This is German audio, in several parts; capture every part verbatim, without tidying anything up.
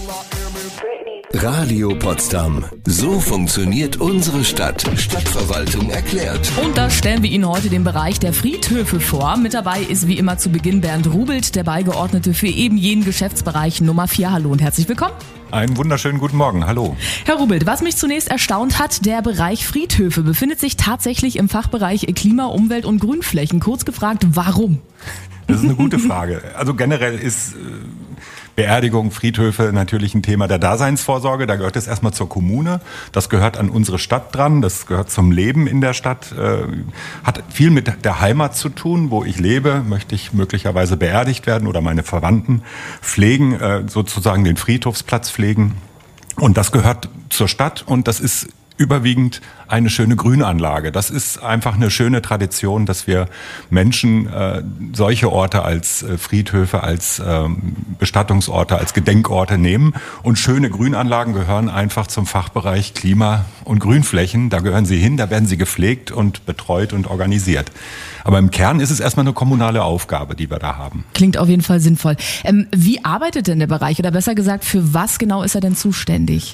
Radio Potsdam. So funktioniert unsere Stadt. Stadtverwaltung erklärt. Und da stellen wir Ihnen heute den Bereich der Friedhöfe vor. Mit dabei ist wie immer zu Beginn Bernd Rubelt, der Beigeordnete für eben jenen Geschäftsbereich Nummer vier. Hallo und herzlich willkommen. Einen wunderschönen guten Morgen, hallo. Herr Rubelt, was mich zunächst erstaunt hat, der Bereich Friedhöfe befindet sich tatsächlich im Fachbereich Klima, Umwelt und Grünflächen. Kurz gefragt, warum? Das ist eine gute Frage. Also generell ist Beerdigung, Friedhöfe natürlich ein Thema der Daseinsvorsorge. Da gehört es erstmal zur Kommune. Das gehört an unsere Stadt dran. Das gehört zum Leben in der Stadt. Äh, hat viel mit der Heimat zu tun. Wo ich lebe, möchte ich möglicherweise beerdigt werden oder meine Verwandten pflegen, äh, sozusagen den Friedhofsplatz pflegen. Und das gehört zur Stadt und das ist überwiegend eine schöne Grünanlage. Das ist einfach eine schöne Tradition, dass wir Menschen äh, solche Orte als äh, Friedhöfe, als ähm, Bestattungsorte, als Gedenkorte nehmen. Und schöne Grünanlagen gehören einfach zum Fachbereich Klima- und Grünflächen. Da gehören sie hin, da werden sie gepflegt und betreut und organisiert. Aber im Kern ist es erstmal eine kommunale Aufgabe, die wir da haben. Klingt auf jeden Fall sinnvoll. Ähm, wie arbeitet denn der Bereich? Oder besser gesagt, für was genau ist er denn zuständig?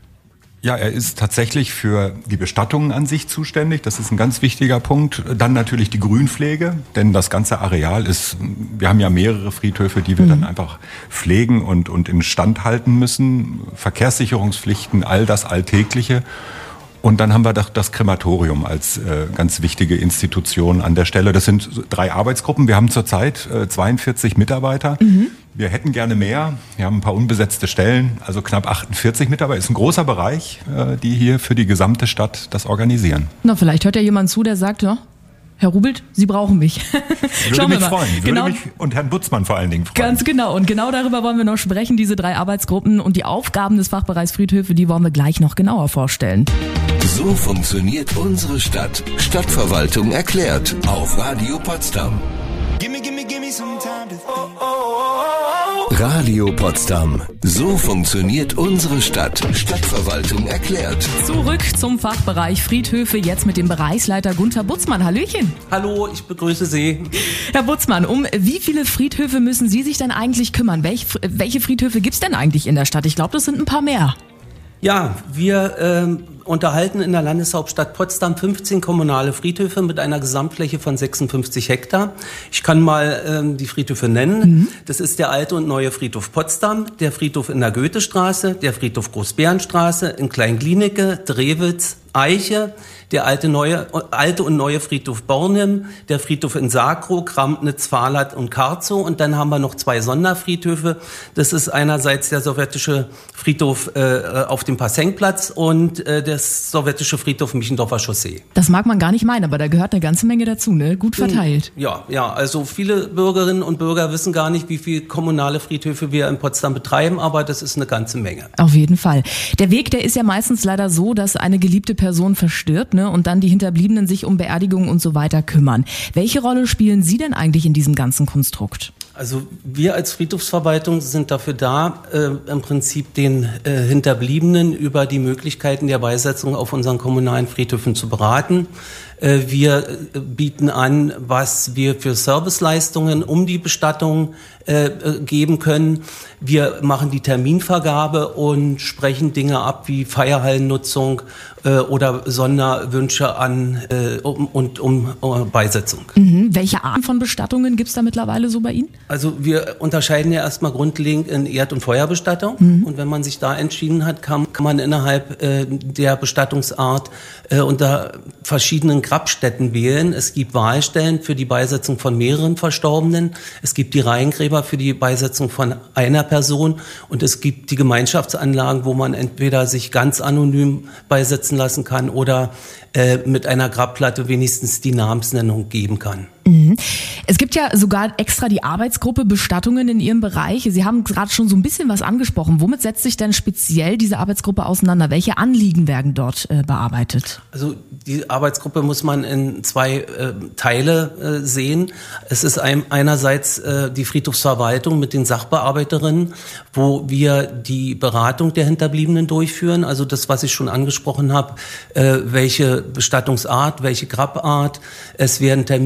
Ja, er ist tatsächlich für die Bestattungen an sich zuständig. Das ist ein ganz wichtiger Punkt. Dann natürlich die Grünpflege, denn das ganze Areal ist, wir haben ja mehrere Friedhöfe, die wir mhm. dann einfach pflegen und, und instand halten müssen. Verkehrssicherungspflichten, all das Alltägliche. Und dann haben wir das Krematorium als äh, ganz wichtige Institution an der Stelle. Das sind drei Arbeitsgruppen. Wir haben zurzeit äh, zweiundvierzig Mitarbeiter. Mhm. Wir hätten gerne mehr. Wir haben ein paar unbesetzte Stellen, also knapp achtundvierzig Mitarbeiter. Ist ein großer Bereich, äh, die hier für die gesamte Stadt das organisieren. Na, vielleicht hört ja jemand zu, der sagt, ja, Herr Rubelt, Sie brauchen mich. Würde Schauen mich wir mal. freuen. Würde genau. mich und Herrn Butzmann vor allen Dingen freuen. Ganz genau. Und genau darüber wollen wir noch sprechen, diese drei Arbeitsgruppen und die Aufgaben des Fachbereichs Friedhöfe, die wollen wir gleich noch genauer vorstellen. So funktioniert unsere Stadt. Stadtverwaltung erklärt auf Radio Potsdam. Gimme, gimme, gimme some time to think. Radio Potsdam. So funktioniert unsere Stadt. Stadtverwaltung erklärt. Zurück zum Fachbereich Friedhöfe, jetzt mit dem Bereichsleiter Gunther Butzmann. Hallöchen. Hallo, ich begrüße Sie. Herr Butzmann, um wie viele Friedhöfe müssen Sie sich denn eigentlich kümmern? Welch, welche Friedhöfe gibt's denn eigentlich in der Stadt? Ich glaube, das sind ein paar mehr. Ja, wir ähm, unterhalten in der Landeshauptstadt Potsdam fünfzehn kommunale Friedhöfe mit einer Gesamtfläche von sechsundfünfzig Hektar. Ich kann mal ähm, die Friedhöfe nennen. Mhm. Das ist der alte und neue Friedhof Potsdam, der Friedhof in der Goethestraße, der Friedhof Großbärenstraße, in Kleinglinecke, Drewitz, Eiche, der alte, neue, alte und neue Friedhof Bornem, der Friedhof in Sakrow, Kramnitz, Vahlatt und Karzow. Und dann haben wir noch zwei Sonderfriedhöfe. Das ist einerseits der sowjetische Friedhof äh, auf dem Passenkplatz und äh, der sowjetische Friedhof Michendorfer Chaussee. Das mag man gar nicht meinen, aber da gehört eine ganze Menge dazu, ne? Gut verteilt. Ja, ja, also viele Bürgerinnen und Bürger wissen gar nicht, wie viele kommunale Friedhöfe wir in Potsdam betreiben, aber das ist eine ganze Menge. Auf jeden Fall. Der Weg, der ist ja meistens leider so, dass eine geliebte Person verstirbt, ne? Und dann die Hinterbliebenen sich um Beerdigungen und so weiter kümmern. Welche Rolle spielen Sie denn eigentlich in diesem ganzen Konstrukt? Also wir als Friedhofsverwaltung sind dafür da, äh, im Prinzip den äh, Hinterbliebenen über die Möglichkeiten der Beisetzung auf unseren kommunalen Friedhöfen zu beraten. Äh, wir äh, bieten an, was wir für Serviceleistungen um die Bestattung äh, geben können. Wir machen die Terminvergabe und sprechen Dinge ab wie Feierhallennutzung äh, oder Sonderwünsche an äh, um, und um uh, Beisetzung. Mhm. Welche Art von Bestattungen gibt es da mittlerweile so bei Ihnen? Also wir unterscheiden ja erstmal grundlegend in Erd- und Feuerbestattung. Mhm. Und wenn man sich da entschieden hat, kann, kann man innerhalb äh, der Bestattungsart äh, unter verschiedenen Grabstätten wählen. Es gibt Wahlstellen für die Beisetzung von mehreren Verstorbenen. Es gibt die Reihengräber für die Beisetzung von einer Person. Und es gibt die Gemeinschaftsanlagen, wo man entweder sich ganz anonym beisetzen lassen kann oder äh, mit einer Grabplatte wenigstens die Namensnennung geben kann. Mhm. Es gibt ja sogar extra die Arbeitsgruppe Bestattungen in Ihrem Bereich. Sie haben gerade schon so ein bisschen was angesprochen. Womit setzt sich denn speziell diese Arbeitsgruppe auseinander? Welche Anliegen werden dort äh, bearbeitet? Also die Arbeitsgruppe muss man in zwei äh, Teile äh, sehen. Es ist ein, einerseits äh, die Friedhofsverwaltung mit den Sachbearbeiterinnen, wo wir die Beratung der Hinterbliebenen durchführen. Also das, was ich schon angesprochen habe, äh, welche Bestattungsart, welche Grabart. Es werden Termine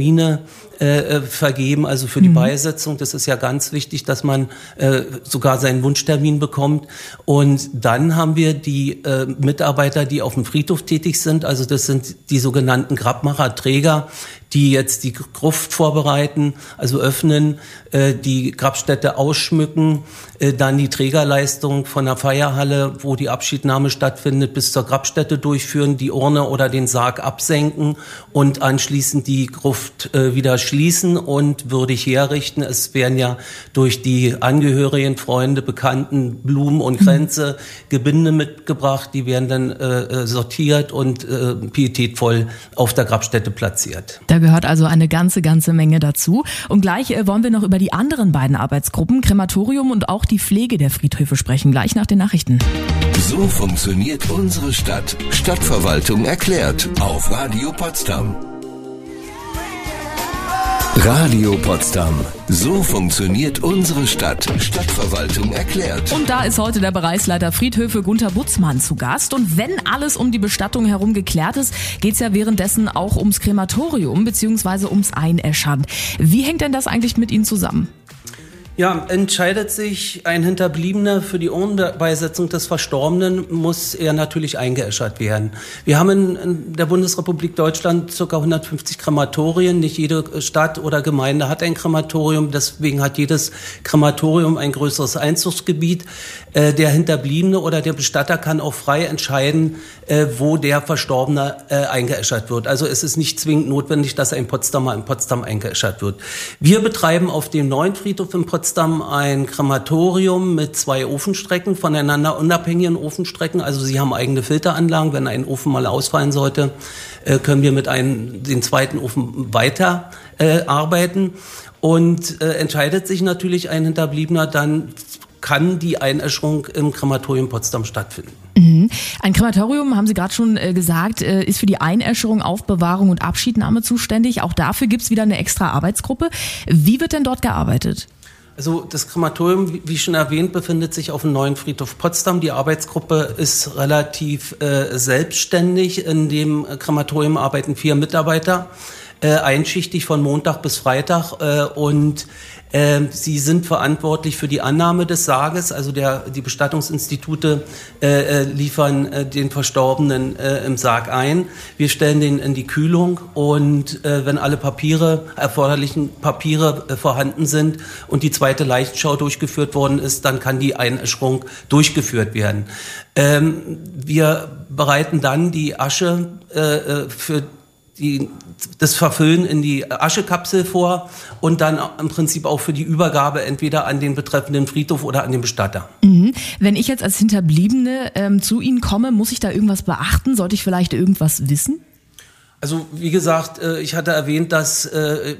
äh, vergeben, also für die mhm. Beisetzung. Das ist ja ganz wichtig, dass man äh, sogar seinen Wunschtermin bekommt. Und dann haben wir die äh, Mitarbeiter, die auf dem Friedhof tätig sind. Also das sind die sogenannten Grabmacher, Träger, die jetzt die Gruft vorbereiten, also öffnen, äh, die Grabstätte ausschmücken, äh, dann die Trägerleistung von der Feierhalle, wo die Abschiednahme stattfindet, bis zur Grabstätte durchführen, die Urne oder den Sarg absenken und anschließend die Gruft äh, wieder schließen und würdig herrichten. Es werden ja durch die Angehörigen, Freunde, Bekannten Blumen und Kränze, Gebinde mitgebracht, die werden dann äh, sortiert und äh, pietätvoll auf der Grabstätte platziert. Da gehört also eine ganze, ganze Menge dazu. Und gleich äh, wollen wir noch über die anderen beiden Arbeitsgruppen, Krematorium und auch die Pflege der Friedhöfe sprechen, gleich nach den Nachrichten. So funktioniert unsere Stadt. Stadtverwaltung erklärt auf Radio Potsdam. Radio Potsdam. So funktioniert unsere Stadt. Stadtverwaltung erklärt. Und da ist heute der Bereichsleiter Friedhöfe Gunter Butzmann zu Gast. Und wenn alles um die Bestattung herum geklärt ist, geht's ja währenddessen auch ums Krematorium bzw. ums Einäschern. Wie hängt denn das eigentlich mit Ihnen zusammen? Ja, entscheidet sich ein Hinterbliebener für die Urnenbeisetzung des Verstorbenen, muss er natürlich eingeäschert werden. Wir haben in, in der Bundesrepublik Deutschland ca. hundertfünfzig Krematorien. Nicht jede Stadt oder Gemeinde hat ein Krematorium. Deswegen hat jedes Krematorium ein größeres Einzugsgebiet. Äh, der Hinterbliebene oder der Bestatter kann auch frei entscheiden, äh, wo der Verstorbene äh, eingeäschert wird. Also es ist nicht zwingend notwendig, dass ein Potsdamer in Potsdam eingeäschert wird. Wir betreiben auf dem neuen Friedhof in Potsdam ein Krematorium mit zwei Ofenstrecken, voneinander unabhängigen Ofenstrecken. Also sie haben eigene Filteranlagen. Wenn ein Ofen mal ausfallen sollte, äh, können wir mit einem, den zweiten Ofen weiter äh, arbeiten. Und äh, entscheidet sich natürlich ein Hinterbliebener, dann kann die Einäscherung im Krematorium Potsdam stattfinden. Mhm. Ein Krematorium, haben Sie gerade schon äh, gesagt, äh, ist für die Einäscherung, Aufbewahrung und Abschiednahme zuständig. Auch dafür gibt's wieder eine extra Arbeitsgruppe. Wie wird denn dort gearbeitet? Also das Krematorium, wie schon erwähnt, befindet sich auf dem neuen Friedhof Potsdam. Die Arbeitsgruppe ist relativ äh, selbstständig. In dem Krematorium arbeiten vier Mitarbeiter, äh, einschichtig von Montag bis Freitag äh, und äh, sie sind verantwortlich für die Annahme des Sarges. Also der, die Bestattungsinstitute äh, liefern äh, den Verstorbenen äh, im Sarg ein. Wir stellen den in die Kühlung und äh, wenn alle Papiere, erforderlichen Papiere äh, vorhanden sind und die zweite Leichenschau durchgeführt worden ist, dann kann die Einäscherung durchgeführt werden. Ähm, wir bereiten dann die Asche äh, für Die, das Verfüllen in die Aschekapsel vor und dann im Prinzip auch für die Übergabe entweder an den betreffenden Friedhof oder an den Bestatter. Mhm. Wenn ich jetzt als Hinterbliebene ähm, zu Ihnen komme, muss ich da irgendwas beachten? Sollte ich vielleicht irgendwas wissen? Also wie gesagt, ich hatte erwähnt, dass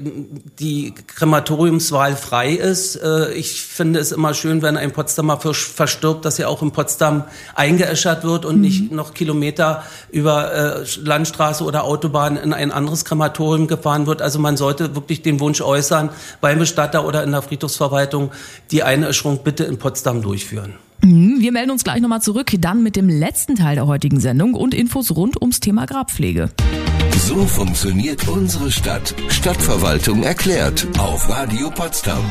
die Krematoriumswahl frei ist. Ich finde es immer schön, wenn ein Potsdamer verstirbt, dass er auch in Potsdam eingeäschert wird und mhm. nicht noch Kilometer über Landstraße oder Autobahn in ein anderes Krematorium gefahren wird. Also man sollte wirklich den Wunsch äußern, beim Bestatter oder in der Friedhofsverwaltung die Einäscherung bitte in Potsdam durchführen. Wir melden uns gleich nochmal zurück, dann mit dem letzten Teil der heutigen Sendung und Infos rund ums Thema Grabpflege. So funktioniert unsere Stadt. Stadtverwaltung erklärt auf Radio Potsdam.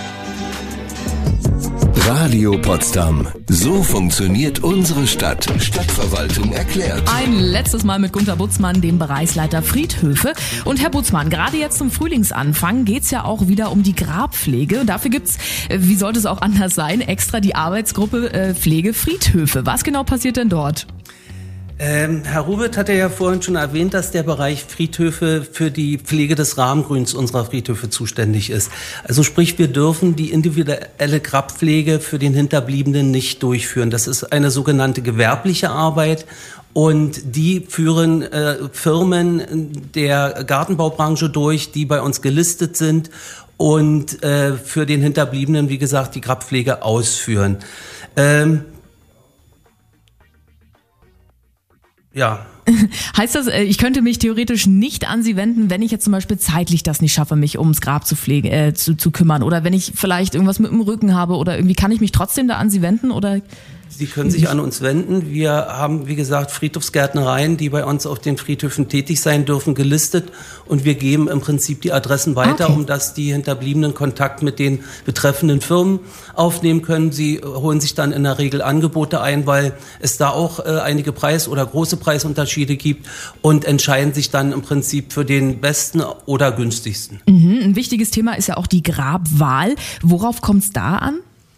Radio Potsdam. So funktioniert unsere Stadt. Stadtverwaltung erklärt. Ein letztes Mal mit Gunter Butzmann, dem Bereichsleiter Friedhöfe. Und Herr Butzmann, gerade jetzt zum Frühlingsanfang geht's ja auch wieder um die Grabpflege. Dafür gibt's, wie sollte es auch anders sein, extra die Arbeitsgruppe äh, Pflege Friedhöfe. Was genau passiert denn dort? Ähm, Herr Ruwet hatte ja vorhin schon erwähnt, dass der Bereich Friedhöfe für die Pflege des Rahmengrüns unserer Friedhöfe zuständig ist. Also sprich, wir dürfen die individuelle Grabpflege für den Hinterbliebenen nicht durchführen. Das ist eine sogenannte gewerbliche Arbeit. Und die führen äh, Firmen der Gartenbaubranche durch, die bei uns gelistet sind und äh, für den Hinterbliebenen, wie gesagt, die Grabpflege ausführen. Ähm, Ja. Heißt das, ich könnte mich theoretisch nicht an Sie wenden, wenn ich jetzt zum Beispiel zeitlich das nicht schaffe, mich ums Grab zu pflegen, äh, zu, zu kümmern? Oder wenn ich vielleicht irgendwas mit dem Rücken habe oder irgendwie, kann ich mich trotzdem da an Sie wenden? Oder? Sie können sich an uns wenden. Wir haben, wie gesagt, Friedhofsgärtnereien, die bei uns auf den Friedhöfen tätig sein dürfen, gelistet. Und wir geben im Prinzip die Adressen weiter, okay. um dass die Hinterbliebenen Kontakt mit den betreffenden Firmen aufnehmen können. Sie holen sich dann in der Regel Angebote ein, weil es da auch äh, einige Preis- oder große Preisunterschiede gibt und entscheiden sich dann im Prinzip für den besten oder günstigsten. Mhm, ein wichtiges Thema ist ja auch die Grabwahl. Worauf kommt es da an?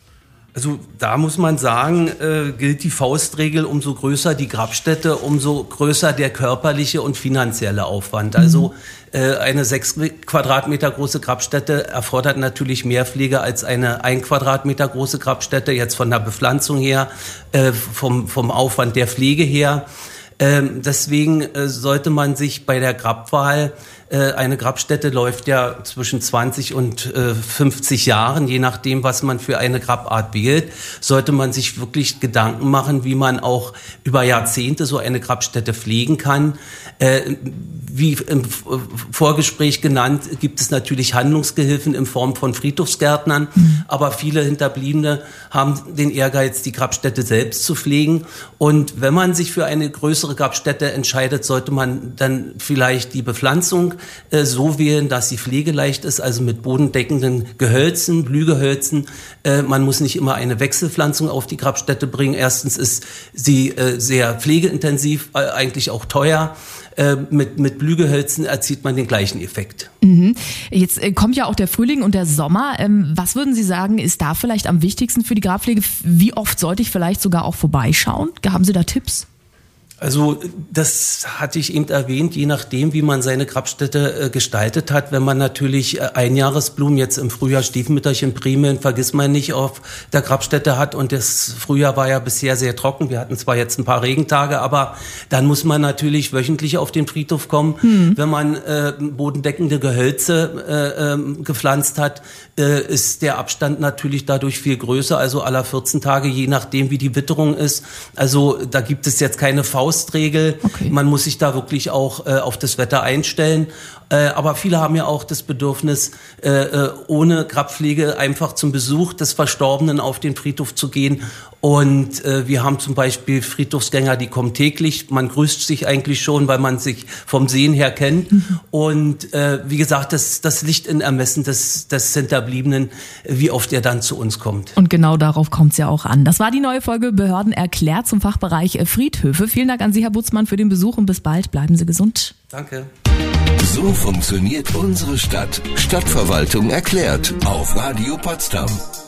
Also da muss man sagen, äh, gilt die Faustregel, umso größer die Grabstätte, umso größer der körperliche und finanzielle Aufwand. Also äh, eine sechs Quadratmeter große Grabstätte erfordert natürlich mehr Pflege als eine ein Quadratmeter große Grabstätte, jetzt von der Bepflanzung her, äh, vom, vom Aufwand der Pflege her. Ähm, deswegen äh, sollte man sich bei der Grabwahl, äh, eine Grabstätte läuft ja zwischen zwanzig und äh, fünfzig Jahren, je nachdem, was man für eine Grabart wählt, sollte man sich wirklich Gedanken machen, wie man auch über Jahrzehnte so eine Grabstätte pflegen kann. Äh, wie im Vorgespräch genannt, gibt es natürlich Handlungsgehilfen in Form von Friedhofsgärtnern, mhm. aber viele Hinterbliebene haben den Ehrgeiz, die Grabstätte selbst zu pflegen. Und wenn man sich für eine größere Grabstätte entscheidet, sollte man dann vielleicht die Bepflanzung äh, so wählen, dass sie pflegeleicht ist, also mit bodendeckenden Gehölzen, Blühgehölzen. Äh, man muss nicht immer eine Wechselpflanzung auf die Grabstätte bringen. Erstens ist sie äh, sehr pflegeintensiv, äh, eigentlich auch teuer. Äh, mit, mit Blühgehölzen erzielt man den gleichen Effekt. Mhm. Jetzt äh, kommt ja auch der Frühling und der Sommer. Ähm, was würden Sie sagen, ist da vielleicht am wichtigsten für die Grabpflege? Wie oft sollte ich vielleicht sogar auch vorbeischauen? Haben Sie da Tipps? Also das hatte ich eben erwähnt, je nachdem, wie man seine Grabstätte äh, gestaltet hat. Wenn man natürlich äh, Einjahresblumen, jetzt im Frühjahr Stiefmütterchen, Primeln, vergisst man nicht, auf der Grabstätte hat. Und das Frühjahr war ja bisher sehr trocken. Wir hatten zwar jetzt ein paar Regentage, aber dann muss man natürlich wöchentlich auf den Friedhof kommen. Hm. Wenn man äh, bodendeckende Gehölze äh, äh, gepflanzt hat, äh, ist der Abstand natürlich dadurch viel größer. Also aller vierzehn Tage, je nachdem, wie die Witterung ist. Also da gibt es jetzt keine Faust Faustregel. Okay. Man muss sich da wirklich auch äh, auf das Wetter einstellen. Äh, aber viele haben ja auch das Bedürfnis, äh, ohne Grabpflege einfach zum Besuch des Verstorbenen auf den Friedhof zu gehen. Und äh, wir haben zum Beispiel Friedhofsgänger, die kommen täglich. Man grüßt sich eigentlich schon, weil man sich vom Sehen her kennt. Mhm. Und äh, wie gesagt, das, das liegt in Ermessen des, des Hinterbliebenen, wie oft er dann zu uns kommt. Und genau darauf kommt es ja auch an. Das war die neue Folge Behörden erklärt zum Fachbereich Friedhöfe. Vielen Dank an Sie, Herr Butzmann, für den Besuch und bis bald. Bleiben Sie gesund. Danke. So funktioniert unsere Stadt. Stadtverwaltung erklärt auf Radio Potsdam.